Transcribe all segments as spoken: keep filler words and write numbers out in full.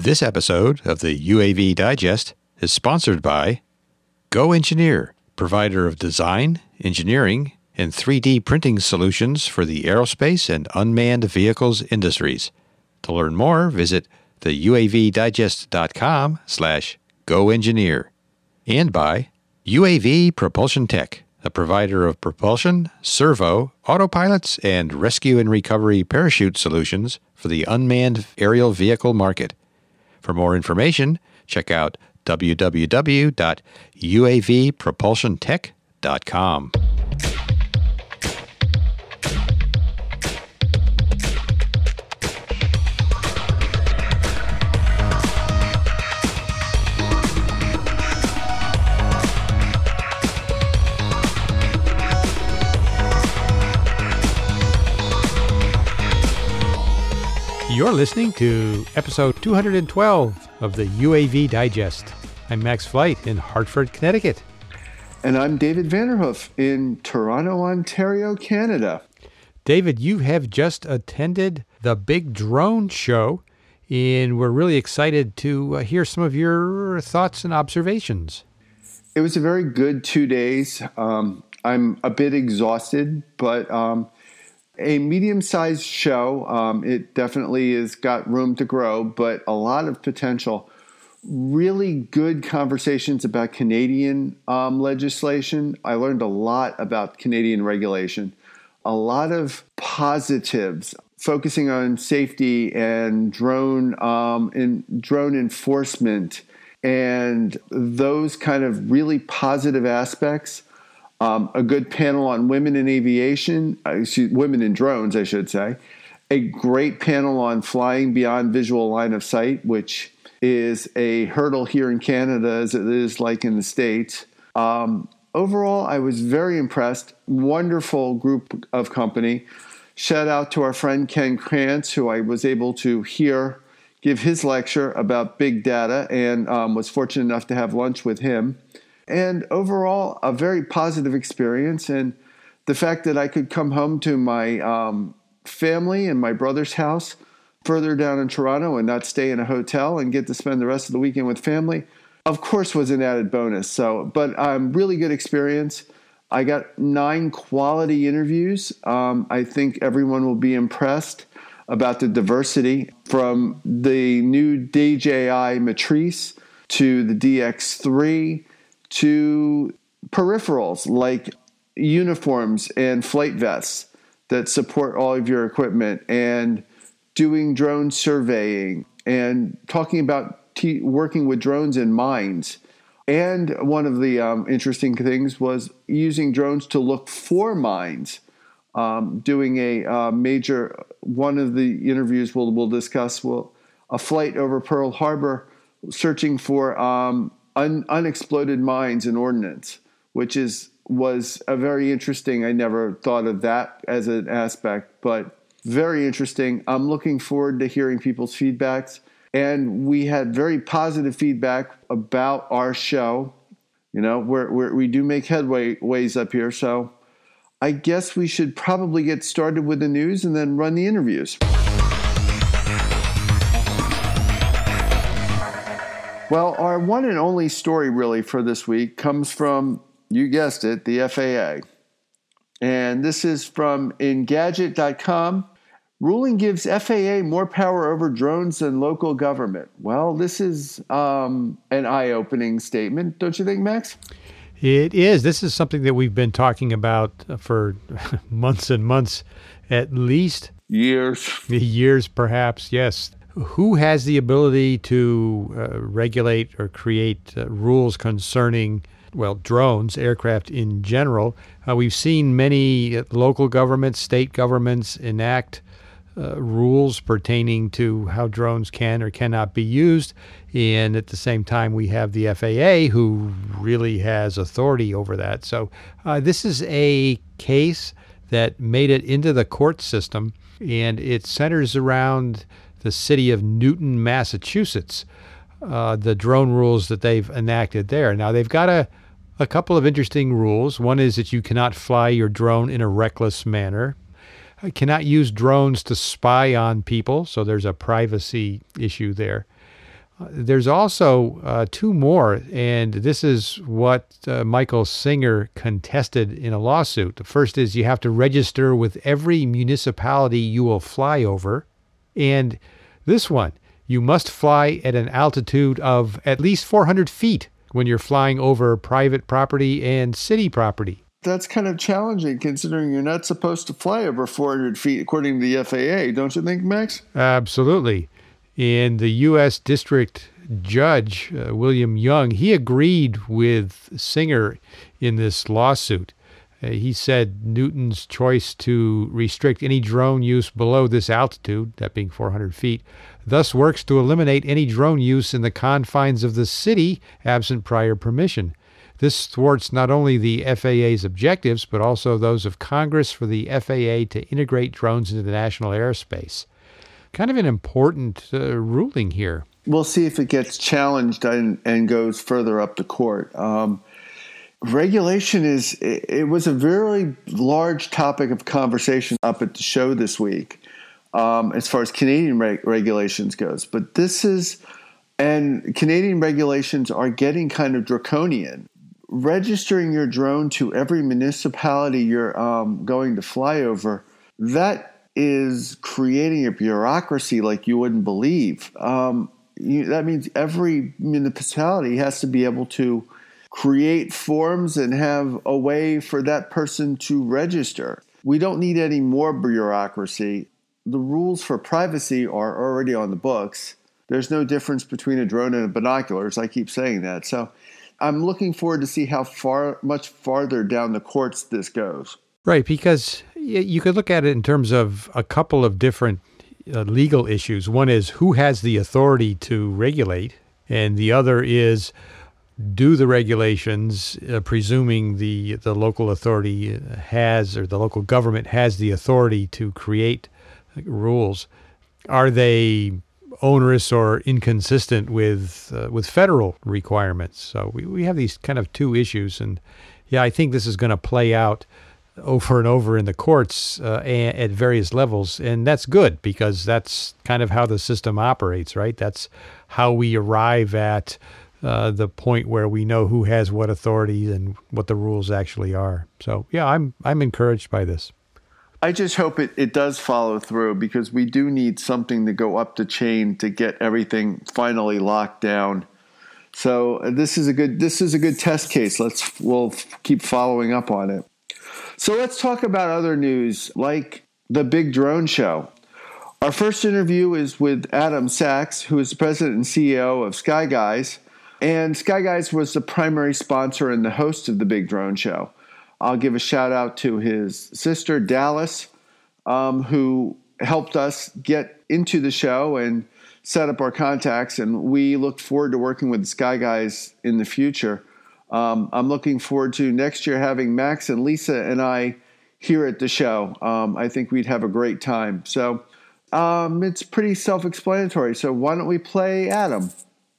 This episode of the U A V Digest is sponsored by Go Engineer, provider of design, engineering, and three D printing solutions for the aerospace and unmanned vehicles industries. To learn more, visit the U A V digest dot com slash go engineer. And by U A V Propulsion Tech, a provider of propulsion, servo, autopilots, and rescue and recovery parachute solutions for the unmanned aerial vehicle market. For more information, check out w w w dot u a v propulsion tech dot com. You're listening to episode two hundred twelve of the U A V Digest. I'm Max Flight in Hartford, Connecticut. And I'm David Vanderhoof in Toronto, Ontario, Canada. David, you have just attended the big drone show, and we're really excited to uh, hear some of your thoughts and observations. It was a very good two days. Um, I'm a bit exhausted, but um, a medium-sized show. Um, it definitely has got room to grow, but a lot of potential. Really good conversations about Canadian um, legislation. I learned a lot about Canadian regulation. A lot of positives, focusing on safety and drone um, in drone enforcement and those kind of really positive aspects. Um, a good panel on women in aviation, uh, excuse, women in drones, I should say. A great panel on flying beyond visual line of sight, which is a hurdle here in Canada as it is like in the States. Um, overall, I was very impressed. Wonderful group of company. Shout out to our friend Ken Krantz, who I was able to hear give his lecture about big data and um, was fortunate enough to have lunch with him. And overall, a very positive experience. And the fact that I could come home to my um, family and my brother's house further down in Toronto and not stay in a hotel and get to spend the rest of the weekend with family, of course, was an added bonus. So, but um, really good experience. I got nine quality interviews. Um, I think everyone will be impressed about the diversity from the new D J I Matrice to the D X three to peripherals like uniforms and flight vests that support all of your equipment, and doing drone surveying and talking about t- working with drones in mines. And one of the um, interesting things was using drones to look for mines. Um, doing a uh, major, one of the interviews we'll, we'll discuss, will a flight over Pearl Harbor searching for um, Un, unexploded mines and ordnance, which is was a very interesting. I never thought of that as an aspect, but very interesting. I'm looking forward to hearing people's feedbacks, and we had very positive feedback about our show. You know, we're, we're, we do make headway ways up here, so I guess we should probably get started with the news and then run the interviews. Well, our one and only story really for this week comes from, you guessed it, the F A A. And this is from Engadget dot com. Ruling gives F A A more power over drones than local government. Well, this is um, an eye-opening statement, don't you think, Max? It is. This is something that we've been talking about for months and months, at least. Years. Years, perhaps, yes. Who has the ability to uh, regulate or create uh, rules concerning, well, drones, aircraft in general? Uh, we've seen many local governments, state governments enact uh, rules pertaining to how drones can or cannot be used. And at the same time, we have the F A A who really has authority over that. So uh, this is a case that made it into the court system, and it centers around the city of Newton, Massachusetts, uh, the drone rules that they've enacted there. Now, they've got a, a couple of interesting rules. One is that you cannot fly your drone in a reckless manner. You cannot use drones to spy on people, so there's a privacy issue there. There's also uh, two more, and this is what uh, Michael Singer contested in a lawsuit. The first is you have to register with every municipality you will fly over. And this one, you must fly at an altitude of at least four hundred feet when you're flying over private property and city property. That's kind of challenging considering you're not supposed to fly over four hundred feet according to the F A A, don't you think, Max? Absolutely. And the U S District Judge, uh, William Young, he agreed with Singer in this lawsuit. Uh, he said Newton's choice to restrict any drone use below this altitude, that being four hundred feet, thus works to eliminate any drone use in the confines of the city absent prior permission. This thwarts not only the F A A's objectives, but also those of Congress for the F A A to integrate drones into the national airspace. Kind of an important uh, ruling here. We'll see if it gets challenged and, and goes further up to court. Um, regulation is, it, it was a very large topic of conversation up at the show this week um, as far as Canadian reg- regulations goes. But this is, and Canadian regulations are getting kind of draconian. Registering your drone to every municipality you're um, going to fly over, that is creating a bureaucracy like you wouldn't believe. Um, you, that means every municipality has to be able to create forms and have a way for that person to register. We don't need any more bureaucracy. The rules for privacy are already on the books. There's no difference between a drone and a binoculars. I keep saying that. So I'm looking forward to see how far, much farther down the courts this goes. Right, because you could look at it in terms of a couple of different uh, legal issues. One is who has the authority to regulate, and the other is do the regulations, uh, presuming the the local authority has, or the local government has the authority to create rules, are they onerous or inconsistent with uh, with federal requirements? So we, we have these kind of two issues, and yeah, I think this is going to play out over and over in the courts uh, at various levels. And that's good because that's kind of how the system operates, right? That's how we arrive at uh, the point where we know who has what authority and what the rules actually are. So, yeah, I'm I'm encouraged by this. I just hope it, it does follow through because we do need something to go up the chain to get everything finally locked down. So uh, this is a good this is a good test case. Let's we'll keep following up on it. So let's talk about other news like the Big Drone Show. Our first interview is with Adam Sachs, who is the president and C E O of Sky Guys. And Sky Guys was the primary sponsor and the host of the Big Drone Show. I'll give a shout out to his sister, Dallas, um, who helped us get into the show and set up our contacts. And we look forward to working with Sky Guys in the future. Um, I'm looking forward to next year having Max and Lisa and I here at the show. Um, I think we'd have a great time. So um, it's pretty self-explanatory. So why don't we play Adam?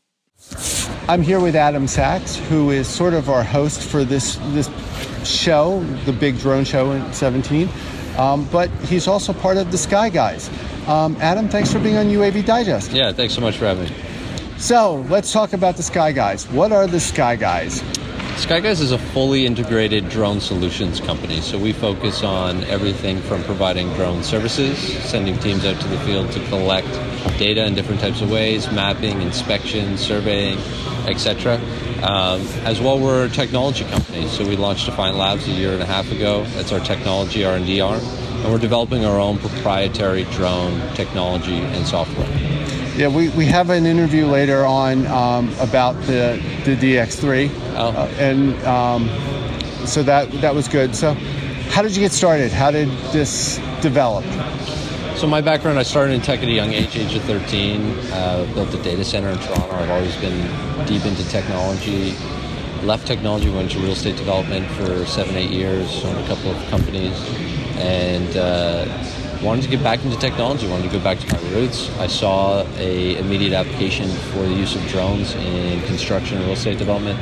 I'm here with Adam Sachs, who is sort of our host for this this show, the Big Drone Show in seventeen. Um, but he's also part of the Sky Guys. Um, Adam, thanks for being on U A V Digest. Yeah, thanks so much for having me. So let's talk about the Sky Guys. What are the Sky Guys? Sky Guys is a fully integrated drone solutions company. So we focus on everything from providing drone services, sending teams out to the field to collect data in different types of ways, mapping, inspection, surveying, et cetera. Um, as well, we're a technology company. So we launched Defiant Labs a year and a half ago. That's our technology R and D arm. And we're developing our own proprietary drone technology and software. Yeah, we, we have an interview later on um, about the the D X three, oh. uh, and um, so that that was good. So, how did you get started? How did this develop? So my background, I started in tech at a young age, age of thirteen. Uh, built a data center in Toronto. I've always been deep into technology. Left technology, went to real estate development for seven, eight years, owned a couple of companies, and uh, wanted to get back into technology, wanted to go back to my roots. I saw a immediate application for the use of drones in construction and real estate development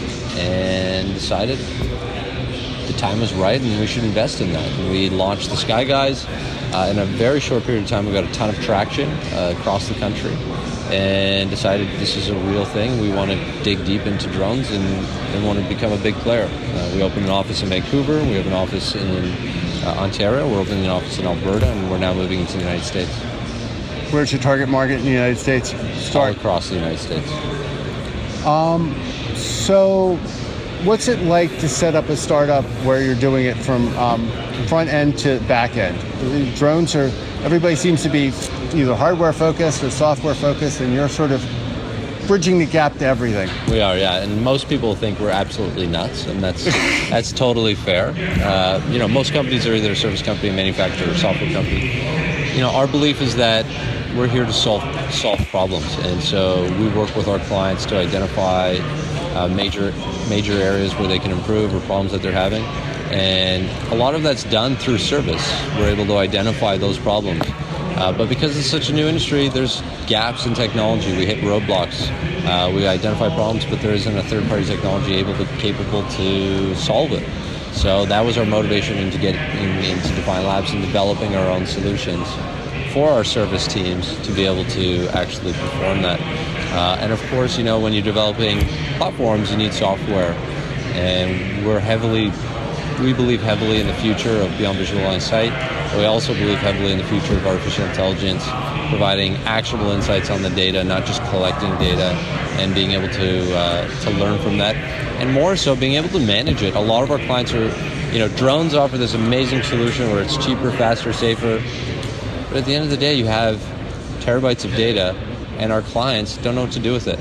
and decided the time was right and we should invest in that. And we launched the Sky Guys. Uh, in a very short period of time, we got a ton of traction uh, across the country. and decided this is a real thing. We want to dig deep into drones and, and want to become a big player. Uh, we opened an office in Vancouver. We have an office in uh, Ontario. We're opening an office in Alberta, and we're now moving into the United States. Where's your target market in the United States? Start. All across the United States. Um, so what's it like to set up a startup where you're doing it from um, front end to back end? The drones are, everybody seems to be either hardware focused or software focused, and you're sort of bridging the gap to everything. We are, yeah, and most people think we're absolutely nuts, and that's that's totally fair. Uh, you know, most companies are either a service company, manufacturer, or software company. You know, our belief is that we're here to solve solve problems, and so we work with our clients to identify uh, major major areas where they can improve or problems that they're having, and a lot of that's done through service. We're able to identify those problems. Uh, but because it's such a new industry, there's gaps in technology. We hit roadblocks. Uh, we identify problems, but there isn't a third-party technology able to capable to solve it. So that was our motivation into get in, into Define Labs and developing our own solutions for our service teams to be able to actually perform that. Uh, and of course, you know, when you're developing platforms, you need software, and we're heavily. We believe heavily in the future of beyond visual line of sight. We also believe heavily in the future of artificial intelligence, providing actionable insights on the data, not just collecting data, and being able to uh, to learn from that, and more so being able to manage it. A lot of our clients are, you know, drones offer this amazing solution where it's cheaper, faster, safer, but at the end of the day, you have terabytes of data, and our clients don't know what to do with it.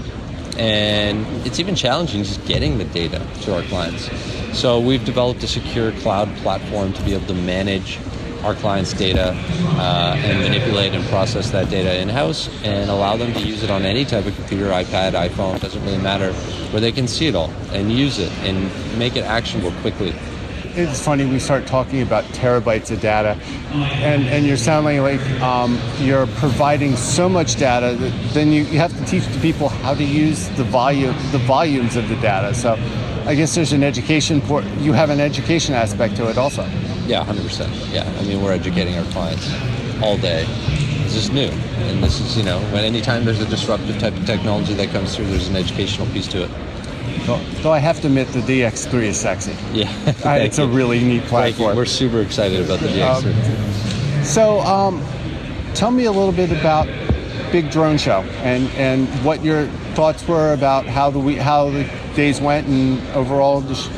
And it's even challenging just getting the data to our clients. So we've developed a secure cloud platform to be able to manage our clients' data uh, and manipulate and process that data in-house and allow them to use it on any type of computer, iPad, iPhone, doesn't really matter, where they can see it all and use it and make it actionable quickly. It's funny, we start talking about terabytes of data, and, and you're sounding like um, you're providing so much data that then you, you have to teach the people how to use the volume, the volumes of the data. So I guess there's an education, port, you have an education aspect to it also. Yeah, one hundred percent. Yeah, I mean, we're educating our clients all day. This is new, and this is, you know, when anytime there's a disruptive type of technology that comes through, there's an educational piece to it. Though, though I have to admit, the D X three is sexy. Yeah, uh, it's you. a really neat platform. We're super excited about the D X three. Um, so, um, tell me a little bit about Big Drone Show and, and what your thoughts were about how the we, how the days went and overall. Just...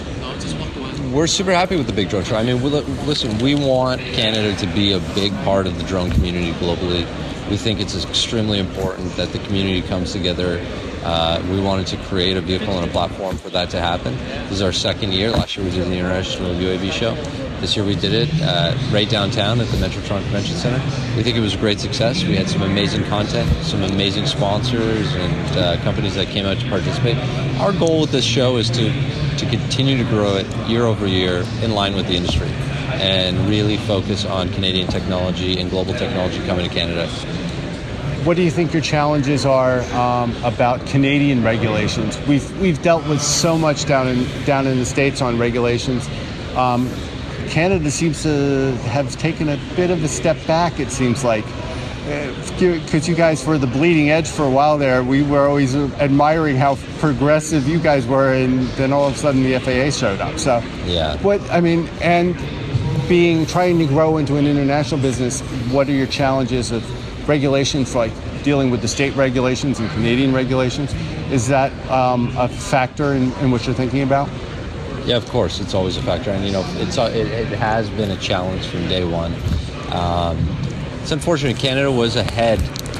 We're super happy with the Big Drone Show. I mean, we, listen, we want Canada to be a big part of the drone community globally. We think it's extremely important that the community comes together. Uh, we wanted to create a vehicle and a platform for that to happen. This is our second year. Last year we did the International U A V Show. This year we did it uh, right downtown at the Metrotron Convention Center. We think it was a great success. We had some amazing content, some amazing sponsors and uh, companies that came out to participate. Our goal with this show is to, to continue to grow it year over year in line with the industry and really focus on Canadian technology and global technology coming to Canada. What do you think your challenges are um, about Canadian regulations? We've we've dealt with so much down in down in the States on regulations. Um, Canada seems to have taken a bit of a step back, it seems like. Because uh, you guys were the bleeding edge for a while there. We were always admiring how progressive you guys were, and then all of a sudden the F A A showed up. So, yeah. What I mean, and being trying to grow into an international business, what are your challenges of regulations, like dealing with the state regulations and Canadian regulations? Is that um, a factor in, in what you're thinking about? Yeah, of course, it's always a factor, and you know, it's it, it has been a challenge from day one. Um, it's unfortunate. Canada was ahead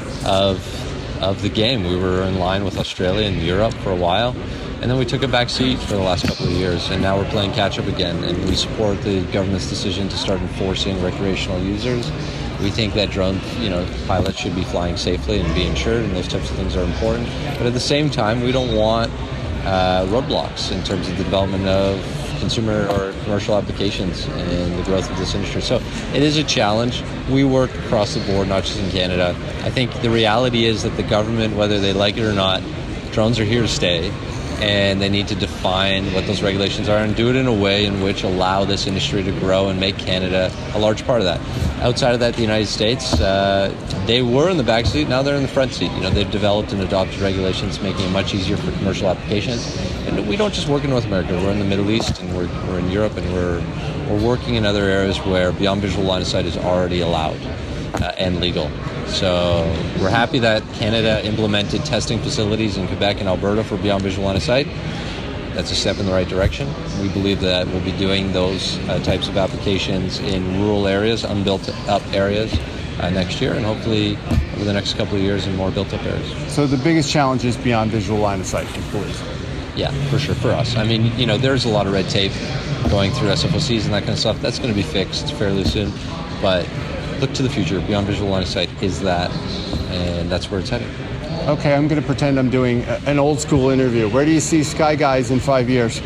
of of the game. We were in line with Australia and Europe for a while, and then we took a back seat for the last couple of years, and now we're playing catch up again. And we support the government's decision to start enforcing recreational users. We think that drone, you know, pilots should be flying safely and be insured, and those types of things are important. But at the same time, we don't want uh, roadblocks in terms of the development of consumer or commercial applications and the growth of this industry. So it is a challenge. We work across the board, not just in Canada. I think the reality is that the government, whether they like it or not, drones are here to stay. and they need to define what those regulations are and do it in a way in which allow this industry to grow and make Canada a large part of that. Outside of that, the United States, uh, they were in the back seat, now they're in the front seat. You know, they've developed and adopted regulations making it much easier for commercial applications. And we don't just work in North America, we're in the Middle East and we're, we're in Europe, and we're, we're working in other areas where beyond visual line of sight is already allowed uh, and legal. So we're happy that Canada implemented testing facilities in Quebec and Alberta for beyond visual line of sight. That's a step in the right direction. We believe that we'll be doing those uh, types of applications in rural areas, unbuilt up areas uh, next year, and hopefully over the next couple of years in more built up areas. So the biggest challenge is beyond visual line of sight for police. Yeah, for sure, for us. I mean, you know, there's a lot of red tape going through S F O Cs and that kind of stuff. That's going to be fixed fairly soon, but look to the future. Beyond visual line of sight is that, and that's where it's heading. Okay, I'm going to pretend I'm doing an old school interview. Where do you see Sky Guys in five years?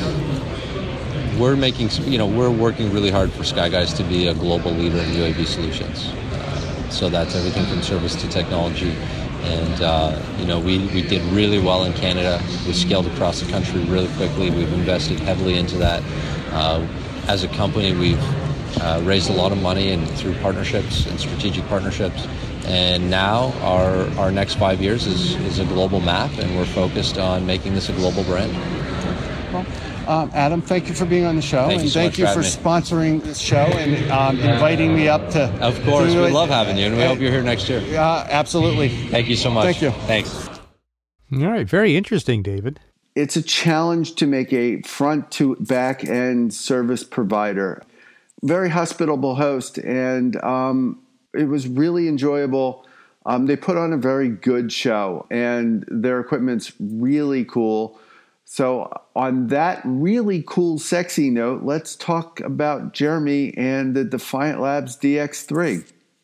We're making, you know, we're working really hard for Sky Guys to be a global leader in U A V solutions. Uh, so that's everything from service to technology. And, uh, you know, we, we did really well in Canada. We scaled across the country really quickly. We've invested heavily into that. Uh, as a company, we've Uh, raised a lot of money and through partnerships and strategic partnerships, and now our our next five years is, is a global map, and we're focused on making this a global brand. Well, um, Adam, thank you for being on the show, thank and you so thank you for, for sponsoring this show and um, inviting me up to. Of course, to, we love having you, and we uh, hope you're here next year. Yeah, uh, absolutely. Thank you so much. Thank you. Thanks. All right, very interesting, David. It's a challenge to make a front to back end service provider. Very hospitable host, and um, it was really enjoyable. Um, they put on a very good show, and their equipment's really cool. So on that really cool, sexy note, let's talk about Jeremy and the Defiant Labs D X three.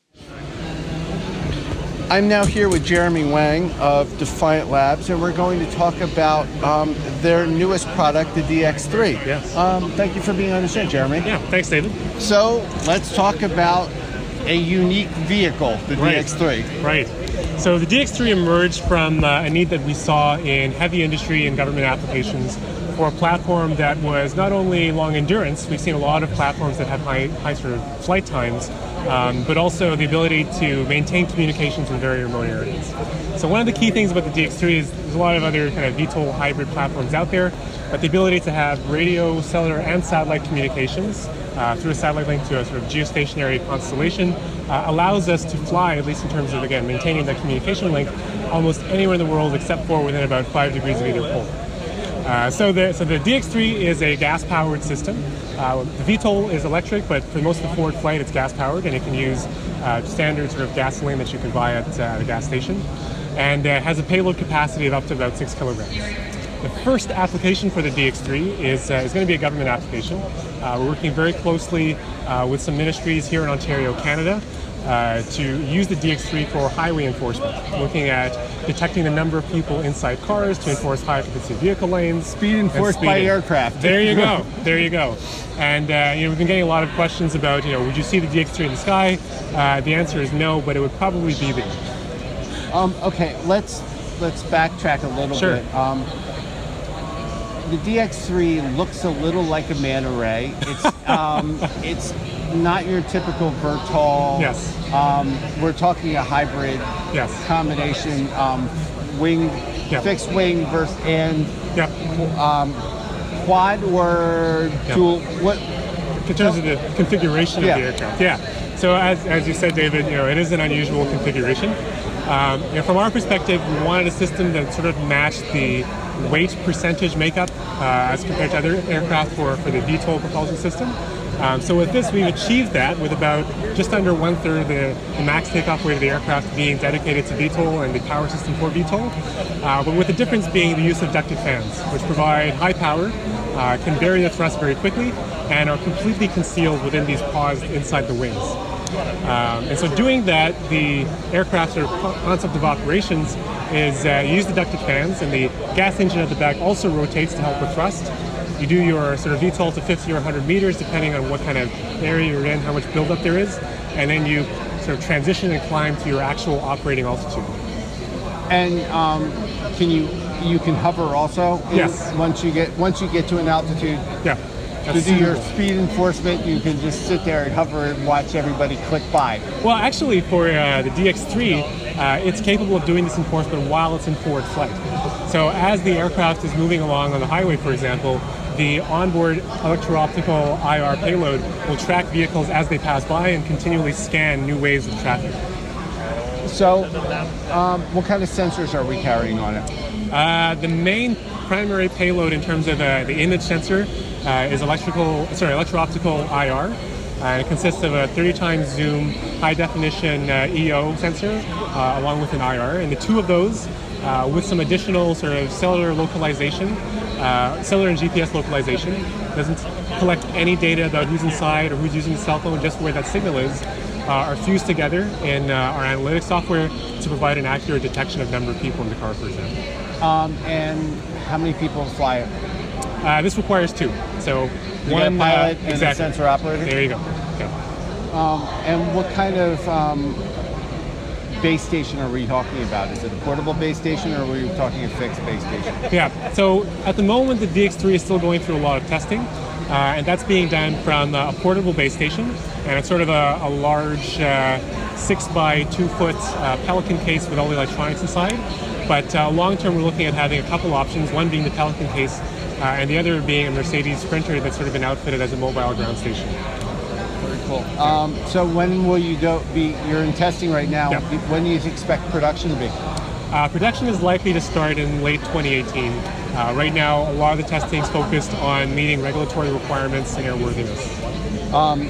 I'm now here with Jeremy Wang of Defiant Labs, and we're going to talk about um, their newest product, the D X three. Yes. Um, thank you for being on the show, Jeremy. Yeah, thanks, David. So let's talk about a unique vehicle, the Right. D X three. Right. So the D X three emerged from uh, a need that we saw in heavy industry and government applications for a platform that was not only long endurance. We've seen a lot of platforms that have high, high sort of flight times, um, but also the ability to maintain communications in very remote areas. So one of the key things about the D X three is there's a lot of other kind of V TOL hybrid platforms out there, but the ability to have radio, cellular, and satellite communications uh, through a satellite link to a sort of geostationary constellation uh, allows us to fly, at least in terms of, again, maintaining that communication link, almost anywhere in the world except for within about five degrees of either pole. Uh, so the so the D X three is a gas-powered system. Uh, the V TOL is electric, but for most of the forward flight, it's gas-powered, and it can use uh, standard sort of gasoline that you can buy at uh, the gas station, and uh, has a payload capacity of up to about six kilograms. The first application for the D X three is uh, is going to be a government application. Uh, we're working very closely uh, with some ministries here in Ontario, Canada, uh, to use the D X three for highway enforcement, looking at detecting the number of people inside cars to enforce high occupancy vehicle lanes. Speed enforced by aircraft. There you go. There you go. And uh, you know, we've been getting a lot of questions about, you know, would you see the D X three in the sky? Uh, the answer is no, but it would probably be there. Um, okay, let's let's backtrack a little Sure. bit. Um, the D X three looks a little like a manta ray. It's um, it's not your typical V TOL. Yes. Um, we're talking a hybrid Yes. combination, um, wing, Yep. fixed wing versus and Yep. um, quad or Yep. dual. What? In terms of the configuration Yeah. of the aircraft. Yeah. So as, as you said, David, you know, it is an unusual configuration. Um, you know, from our perspective, we wanted a system that sort of matched the weight percentage makeup uh, as compared to other aircraft for, for the V TOL propulsion system. Um, so with this, we've achieved that with about just under one third of the, the max takeoff weight of the aircraft being dedicated to V TOL and the power system for V TOL. Uh, but with the difference being the use of ducted fans, which provide high power, uh, can vary the thrust very quickly, and are completely concealed within these pods inside the wings. Um, and so doing that, the aircraft sort of concept of operations is uh, you use the ducted fans, and the gas engine at the back also rotates to help with thrust. You do your sort of V TOL to fifty or one hundred meters, depending on what kind of area you're in, how much buildup there is, and then you sort of transition and climb to your actual operating altitude. And um, can you you can hover also? in- Yes. Once you get once you get to an altitude. Yeah. To do your speed enforcement, you can just sit there and hover and watch everybody click by. Well, actually, for uh, the D X three, uh, it's capable of doing this enforcement while it's in forward flight. So as the aircraft is moving along on the highway, for example, the onboard electro-optical I R payload will track vehicles as they pass by and continually scan new waves of traffic. So, um, what kind of sensors are we carrying on it? Uh, the main primary payload in terms of uh, the image sensor uh, is electrical, sorry, electro-optical I R. Uh, it consists of a thirty times zoom high-definition uh, E O sensor uh, along with an I R, and the two of those, uh, with some additional sort of cellular localization, uh, cellular and G P S localization, doesn't collect any data about who's inside or who's using the cell phone, just where that signal is, uh, are fused together in uh, our analytics software to provide an accurate detection of number of people in the car, for example. Um, and how many people fly it? Uh, this requires two. So You one got a pilot uh, and exactly. a sensor operator? There you go. Okay. Um, and what kind of um, base station are we talking about? Is it a portable base station, or are we talking a fixed base station? Yeah. So at the moment, the D X three is still going through a lot of testing, uh, and that's being done from uh, a portable base station, and it's sort of a, a large uh, six by two foot uh, Pelican case with all the electronics inside. But uh, long term, we're looking at having a couple options, one being the Pelican case, uh, and the other being a Mercedes Sprinter that's sort of been outfitted as a mobile ground station. Very cool. Um, so when will you go be, you're in testing right now, Yeah. when do you expect production to be? Uh, production is likely to start in late twenty eighteen. Uh, right now, a lot of the testing is focused on meeting regulatory requirements and airworthiness. Um,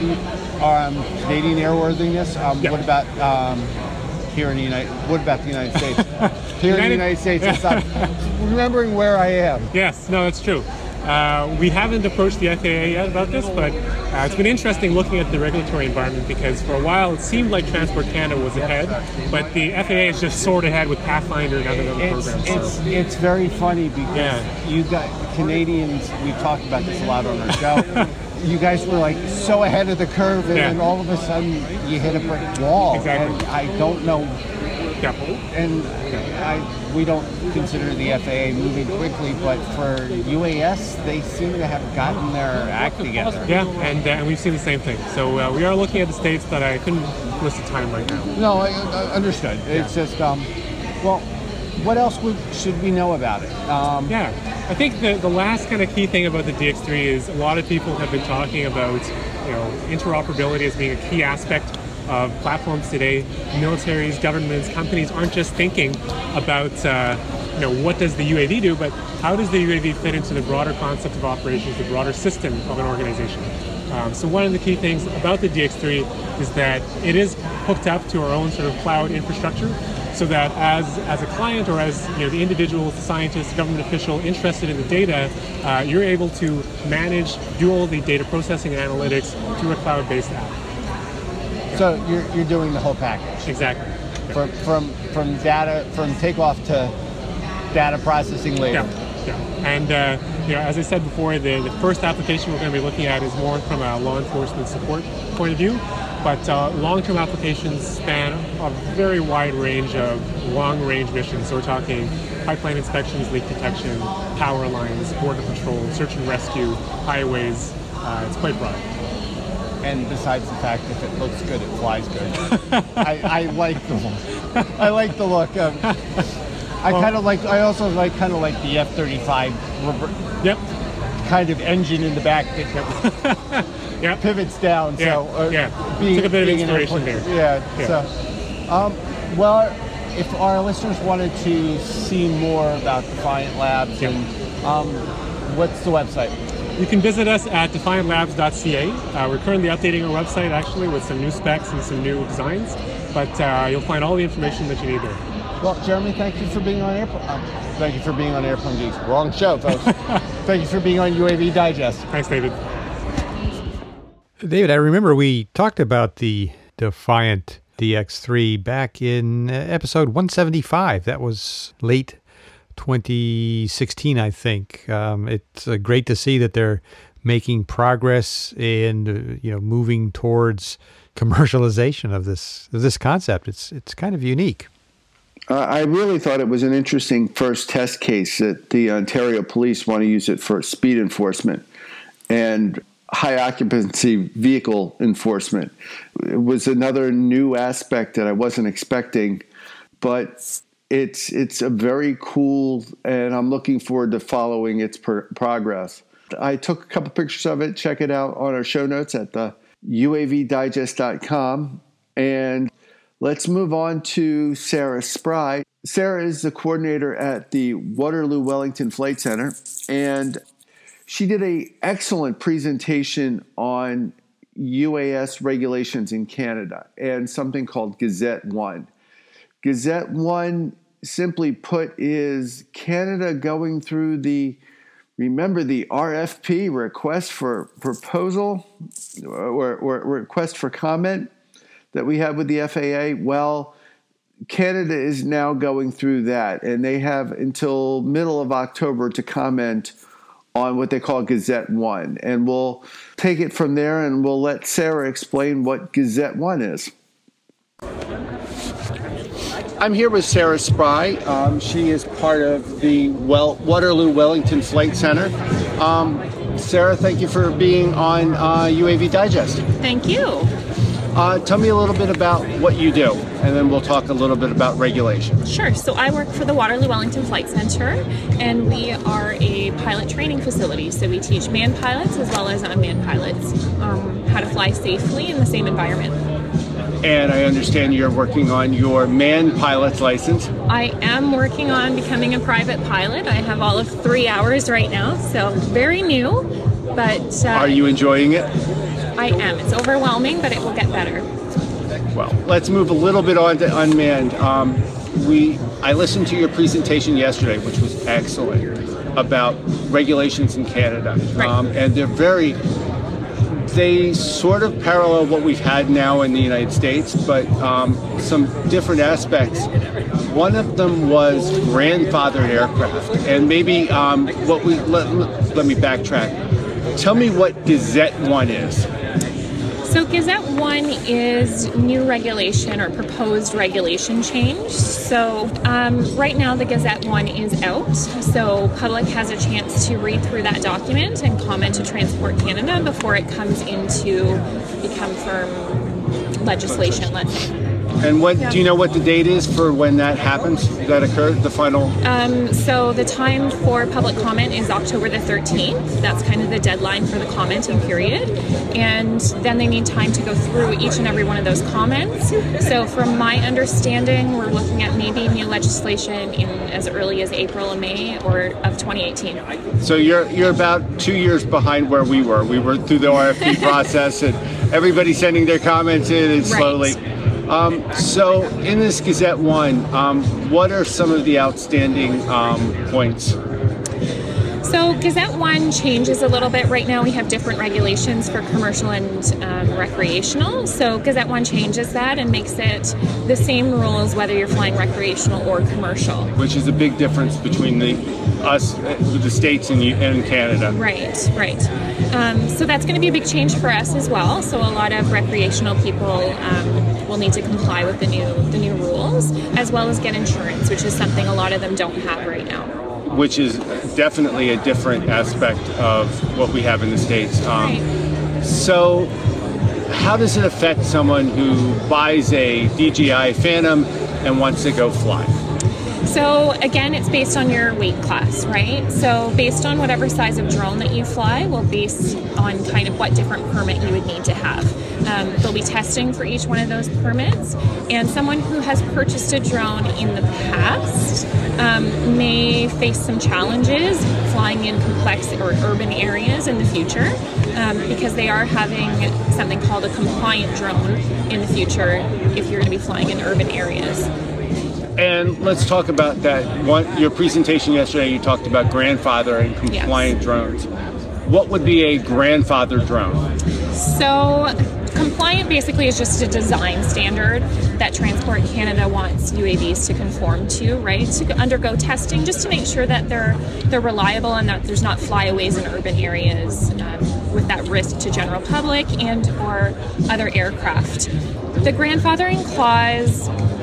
um, Canadian airworthiness, um, Yeah. what about um, here in the United, what about the United States? Here in the United- United States, it's not, remembering where I am. Yes, no, that's true. Uh, we haven't approached the F A A yet about this, but uh, it's been interesting looking at the regulatory environment, because for a while it seemed like Transport Canada was ahead, but the F A A is just soared ahead with Pathfinder and other, other It's, programs. it's, So. it's very funny because Yeah. you got Canadians, we've talked about this a lot on our show, you guys were like so ahead of the curve, and Yeah. then all of a sudden you hit a brick wall. Exactly. And I don't know, Yeah. and I, we don't consider the F A A moving quickly, but for U A S, they seem to have gotten their act together. Yeah, and, uh, and we've seen the same thing. So uh, we are looking at the states, but I couldn't list the time right now. No, I, I understood. It's just, um, well, what else would, should we know about it? Um, Yeah, I think the, the last kind of key thing about the D X three is a lot of people have been talking about, you know, interoperability as being a key aspect of platforms today. Militaries, governments, companies aren't just thinking about, uh, you know, what does the U A V do, but how does the U A V fit into the broader concept of operations, the broader system of an organization. Um, so one of the key things about the D X three is that it is hooked up to our own sort of cloud infrastructure, so that as as a client or as you know the individual scientist, government official interested in the data, uh, you're able to manage, do all the data processing and analytics through a cloud-based app. So you're, you're doing the whole package. Exactly. From, from, from data, from takeoff to data processing later. Yeah. Yeah. And uh, you know, as I said before, the, the first application we're going to be looking at is more from a law enforcement support point of view. But uh, long-term applications span a very wide range of long-range missions. So we're talking pipeline inspections, leak detection, power lines, border patrol, search and rescue, highways. Uh, it's quite broad. And besides the fact if it looks good, it flies good. I, I like the look. I like the look. Um, I kind of like. I also like kind of like the F thirty-five Yep. kind of engine in the back that, that Yep. pivots down. Yeah, So uh, yeah. being, Took a bit of being an inspiration airport- there. Yeah. Yeah. So, um, well, if our listeners wanted to see more about Defiant Labs, Yep. and um, what's the website? You can visit us at defiant labs dot c a. Uh, we're currently updating our website actually with some new specs and some new designs, but uh, you'll find all the information that you need there. Well, Jeremy, thank you for being on Airplane. Um, thank you for being on Airplane Geeks. Wrong show, folks. Thank you for being on U A V Digest. Thanks, David. David, I remember we talked about the Defiant D X three back in uh, episode one seventy-five. That was late twenty sixteen, I think. Um, it's uh, great to see that they're making progress and uh, you know moving towards commercialization of this of this concept. It's it's kind of unique. Uh, I really thought it was an interesting first test case that the Ontario Police want to use it for speed enforcement and high occupancy vehicle enforcement. It was another new aspect that I wasn't expecting, but it's it's a very cool, and I'm looking forward to following its per- progress. I took a couple pictures of it. Check it out on our show notes at the U A V digest dot com. And let's move on to Sarah Spry. Sarah is the coordinator at the Waterloo Wellington Flight Center, and she did an excellent presentation on U A S regulations in Canada and something called Gazette One. Gazette One, simply put, is Canada going through the, remember the R F P, request for proposal, or, or request for comment that we have with the F A A? Well, Canada is now going through that, and they have until middle of October to comment on what they call Gazette One. And we'll take it from there, and we'll let Sarah explain what Gazette One is. I'm here with Sarah Spry. Um, she is part of the well, Waterloo Wellington Flight Center. Um, Sarah, thank you for being on uh, U A V Digest. Thank you. Uh, tell me a little bit about what you do, and then we'll talk a little bit about regulation. Sure. So I work for the Waterloo Wellington Flight Center, and we are a pilot training facility. So we teach manned pilots as well as unmanned pilots um, how to fly safely in the same environment. And I understand you're working on your manned pilot's license. I am working on becoming a private pilot. I have all of three hours right now, so very new, but... Uh, Are you enjoying it? I am. It's overwhelming, but it will get better. Well, let's move a little bit on to unmanned. Um, we, I listened to your presentation yesterday, which was excellent, about regulations in Canada. Right. Um, and they're very, they sort of parallel what we've had now in the United States, but um, some different aspects. One of them was grandfathered aircraft. And maybe um, what we, let, let me backtrack. Tell me what Gazette One is. So Gazette One is new regulation or proposed regulation change. So um, right now the Gazette One is out. So public has a chance to read through that document and comment to Transport Canada before it comes into become firm legislation, let's say. And what Yeah. do you know what the date is for when that happens? That occurred, the final? Um, so the time for public comment is October the thirteenth. That's kind of the deadline for the commenting period. And then they need time to go through each and every one of those comments. So from my understanding, we're looking at maybe new legislation in as early as April or May or of twenty eighteen. So you're you're about two years behind where we were. We were through the R F P process and everybody sending their comments in and slowly. Right. Um, so in this Gazette One, um, what are some of the outstanding um, points? So Gazette One changes a little bit. Right now we have different regulations for commercial and um, recreational. So Gazette One changes that and makes it the same rules whether you're flying recreational or commercial. Which is a big difference between the us, the states and, and Canada. Right, right. Um, so that's going to be a big change for us as well. So a lot of recreational people um, will need to comply with the new the new rules, as well as get insurance, which is something a lot of them don't have right now. Which is definitely a different aspect of what we have in the States. Um, Right. So how does it affect someone who buys a D J I Phantom and wants to go fly? So again, it's based on your weight class, right? So based on whatever size of drone that you fly will base on kind of what different permit you would need to have. Um, they'll be testing for each one of those permits, and someone who has purchased a drone in the past um, may face some challenges flying in complex or urban areas in the future um, because they are having something called a compliant drone in the future if you're going to be flying in urban areas. And let's talk about that. One, your presentation yesterday, you talked about grandfather and compliant Yes. drones. What would be a grandfather drone? So compliant basically is just a design standard that Transport Canada wants U A Vs to conform to, right? To undergo testing just to make sure that they're they're reliable and that there's not flyaways in urban areas um, with that risk to general public and or other aircraft. The grandfathering clause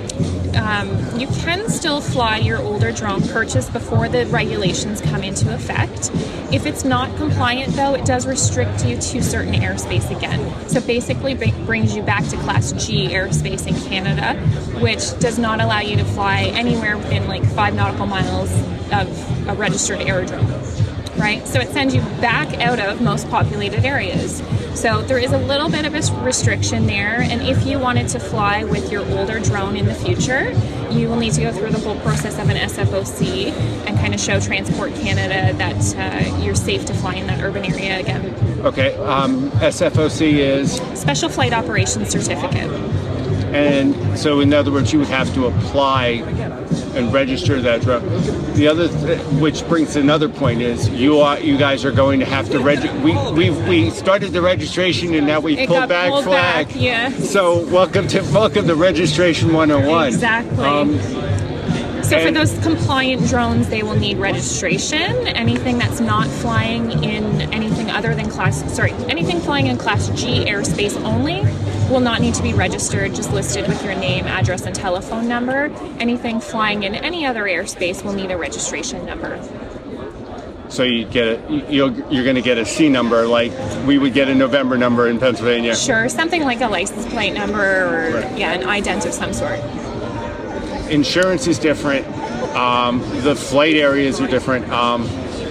um, you can still fly your older drone purchased before the regulations come into effect. If it's not compliant, though, it does restrict you to certain airspace again. So basically b- brings you back to Class G airspace in Canada, which does not allow you to fly anywhere within like five nautical miles of a registered aerodrome, right? So it sends you back out of most populated areas. So there is a little bit of a restriction there, and if you wanted to fly with your older drone in the future, you will need to go through the whole process of an S F O C and kind of show Transport Canada that uh, you're safe to fly in that urban area again. Okay, um, S F O C is? Special Flight Operations Certificate. And so in other words, you would have to apply and register that drone. The other, th- which brings to another point, is you are, you guys are going to have to register. We we we started the registration and now we It pulled got back pulled flag. back, yeah. So welcome to welcome to Registration one oh one. Exactly. Um, So for and- those compliant drones, they will need registration. Anything that's not flying in anything other than class, sorry, anything flying in Class G airspace only will not need to be registered, just listed with your name, address, and telephone number. Anything flying in any other airspace will need a registration number. So you get a, you'll, you're going to get a C number, like we would get a November number in Pennsylvania. Sure, something like a license plate number or, Right. yeah, an ident of some sort. Insurance is different. Um, the flight areas are different. Um,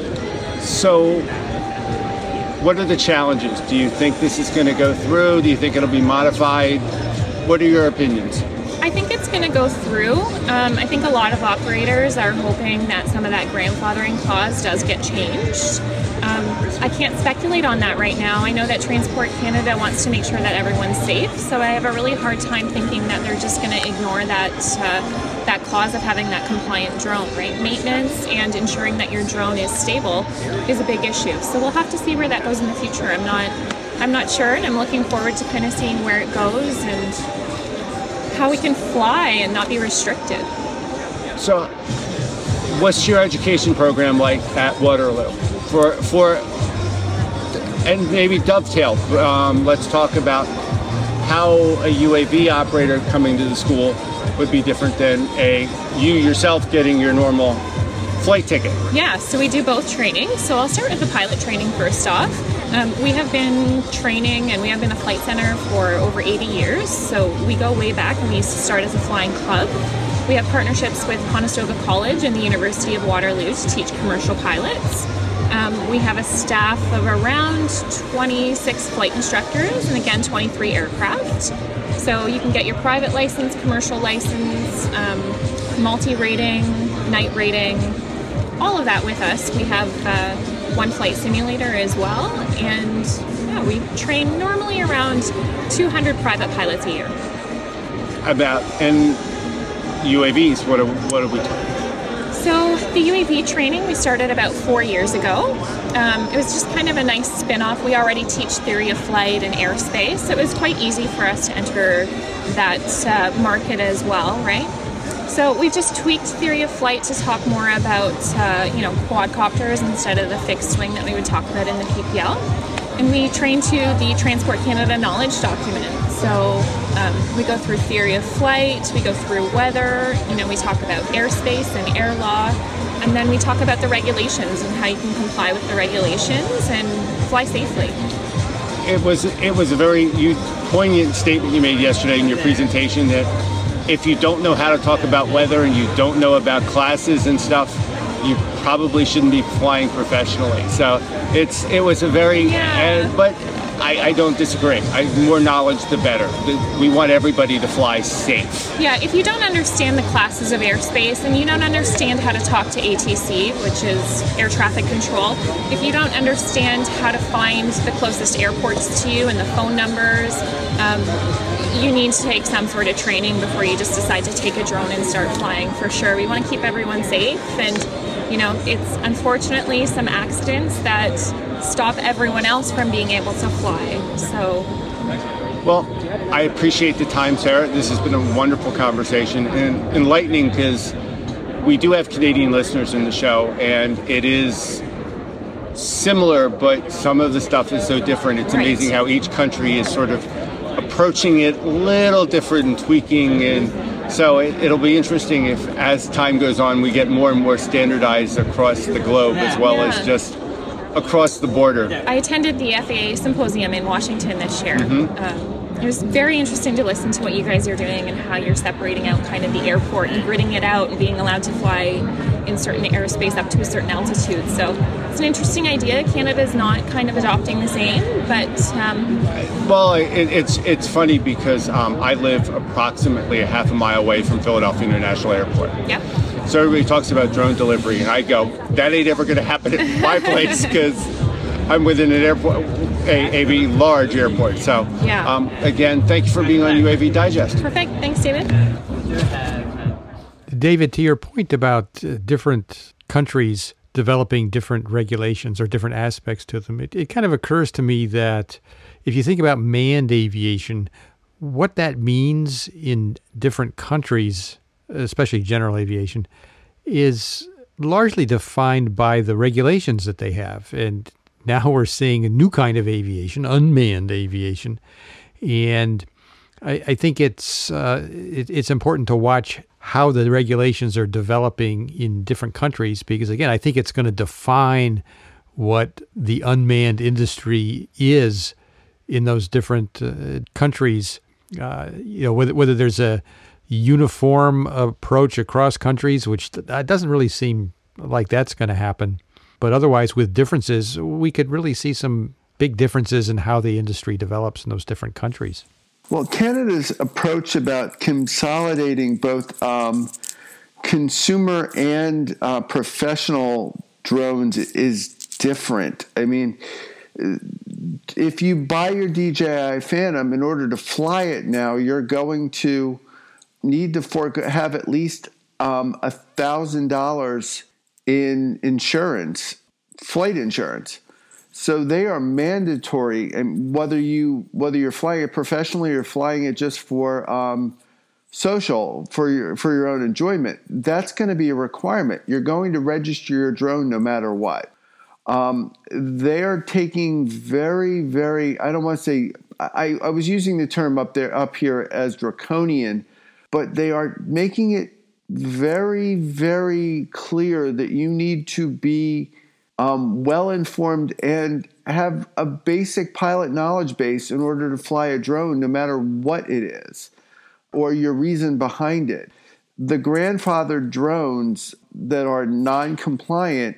so what are the challenges? Do you think this is going to go through? Do you think it'll be modified? What are your opinions? I think it's going to go through. Um, I think a lot of operators are hoping that some of that grandfathering clause does get changed. Um, I can't speculate on that right now. I know that Transport Canada wants to make sure that everyone's safe, so I have a really hard time thinking that they're just going to ignore that uh, that clause of having that compliant drone, right? Maintenance and ensuring that your drone is stable is a big issue. So we'll have to see where that goes in the future. I'm not, I'm not sure, and I'm looking forward to kind of seeing where it goes and how we can fly and not be restricted. So what's your education program like at Waterloo? For, for and maybe dovetail, um, let's talk about how a U A V operator coming to the school would be different than a you yourself getting your normal flight ticket. Yeah, so we do both training. So I'll start with the pilot training first off. Um, we have been training and we have been a flight center for over eighty years. So we go way back, and we used to start as a flying club. We have partnerships with Conestoga College and the University of Waterloo to teach commercial pilots. Um, we have a staff of around twenty-six flight instructors and again twenty-three aircraft. So you can get your private license, commercial license, um, multi-rating, night rating, all of that with us. We have uh, one flight simulator as well, and yeah, we train normally around two hundred private pilots a year. About and U A Vs, what are, what are we talking? So the U A V training we started about four years ago. Um, it was just kind of a nice spin-off. We already teach theory of flight and airspace, so it was quite easy for us to enter that uh, market as well, right? So we've just tweaked theory of flight to talk more about, uh, you know, quadcopters instead of the fixed wing that we would talk about in the P P L. And we train to the Transport Canada knowledge document. So um, we go through theory of flight, we go through weather, you know, we talk about airspace and air law, and then we talk about the regulations and how you can comply with the regulations and fly safely. It was it was a very you, poignant statement you made yesterday in your presentation that if you don't know how to talk about weather and you don't know about classes and stuff, you probably shouldn't be flying professionally. So it's it was a very, Yeah. uh, but I, I don't disagree. I, more knowledge, the better. The, we want everybody to fly safe. Yeah, if you don't understand the classes of airspace and you don't understand how to talk to A T C, which is air traffic control, if you don't understand how to find the closest airports to you and the phone numbers, um, you need to take some sort of training before you just decide to take a drone and start flying, for sure. We want to keep everyone safe, and you know, it's unfortunately some accidents that stop everyone else from being able to fly. So, Well, I appreciate the time, Sarah. This has been a wonderful conversation and enlightening because we do have Canadian listeners in the show, and it is similar, but some of the stuff is so different. It's Right. amazing how each country is sort of approaching it a little different and tweaking and So it, it'll be interesting if, as time goes on, we get more and more standardized across the globe as well Yeah. as just across the border. I attended the F A A symposium in Washington this year. Mm-hmm. Um, it was very interesting to listen to what you guys are doing and how you're separating out kind of the airport and gridding it out and being allowed to fly in certain airspace up to a certain altitude. So it's an interesting idea. Canada's not kind of adopting the same, but... Um, Well, it, it's it's funny because um, I live approximately a half a mile away from Philadelphia International Airport. Yep. So everybody talks about drone delivery, and I go, that ain't ever going to happen at my place because I'm within an airport, a, a large airport. So Yeah. um, again, thank you for being on U A V Digest. Perfect. Thanks, David. David, to your point about uh, different countries developing different regulations or different aspects to them, it, it kind of occurs to me that if you think about manned aviation, what that means in different countries, especially general aviation, is largely defined by the regulations that they have. And now we're seeing a new kind of aviation, unmanned aviation. And I, I think it's uh, it, it's important to watch how the regulations are developing in different countries, because again, I think it's going to define what the unmanned industry is in those different uh, countries. Uh, you know, whether whether there's a uniform approach across countries, which that doesn't really seem like that's going to happen. But otherwise, with differences, we could really see some big differences in how the industry develops in those different countries. Well, Canada's approach about consolidating both um, consumer and uh, professional drones is different. I mean, if you buy your D J I Phantom, in order to fly it now, you're going to need to forego, have at least um, one thousand dollars in insurance, flight insurance. So they are mandatory, and whether you whether you're flying it professionally or flying it just for um, social for your for your own enjoyment, that's going to be a requirement. You're going to register your drone no matter what. Um, they are taking very, very. I don't want to say. I, I was using the term up there up here as draconian, but they are making it very, very clear that you need to be Um, well-informed and have a basic pilot knowledge base in order to fly a drone, no matter what it is, or your reason behind it. The grandfathered drones that are non-compliant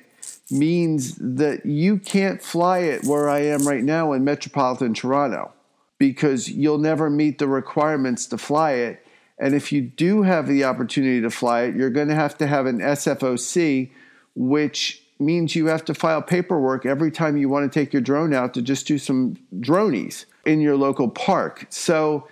means that you can't fly it where I am right now in metropolitan Toronto, because you'll never meet the requirements to fly it. And if you do have the opportunity to fly it, you're going to have to have an S F O C, which means you have to file paperwork every time you want to take your drone out to just do some dronies in your local park. So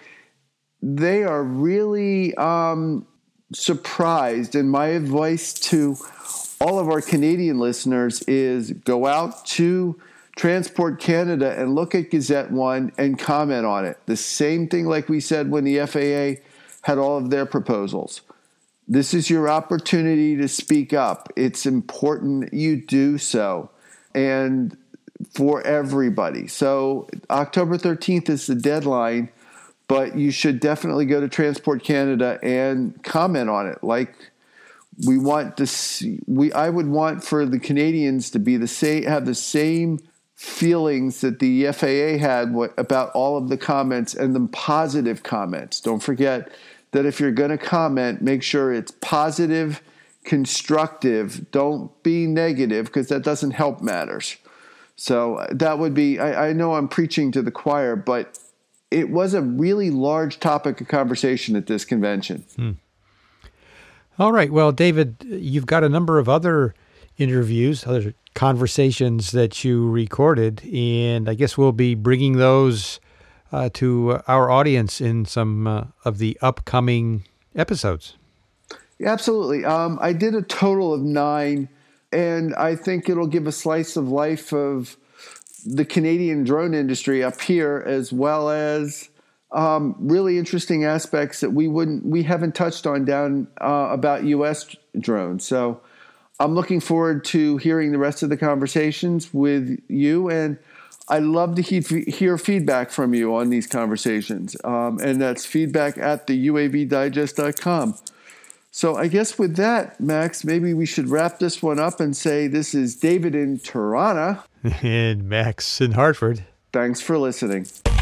they are really um, surprised. And my advice to all of our Canadian listeners is go out to Transport Canada and look at Gazette One and comment on it. The same thing like we said when the F A A had all of their proposals. This is your opportunity to speak up. It's important you do so, and for everybody. So October thirteenth is the deadline, but you should definitely go to Transport Canada and comment on it. Like we want to see, we I would want for the Canadians to be the same, have the same feelings that the F A A had about all of the comments and the positive comments. Don't forget that if you're going to comment, make sure it's positive, constructive. Don't be negative, because that doesn't help matters. So that would be, I, I know I'm preaching to the choir, but it was a really large topic of conversation at this convention. Hmm. All right. Well, David, you've got a number of other interviews, other conversations that you recorded, and I guess we'll be bringing those Uh, to uh, our audience in some uh, of the upcoming episodes. Absolutely. Um, I did a total of nine, and I think it'll give a slice of life of the Canadian drone industry up here, as well as um, really interesting aspects that we wouldn't, we haven't touched on down uh, about U S drones. So I'm looking forward to hearing the rest of the conversations with you, and I love to he- hear feedback from you on these conversations. Um, and that's feedback at the U A V digest dot com. So I guess with that, Max, maybe we should wrap this one up and say this is David in Tirana. And Max in Hartford. Thanks for listening.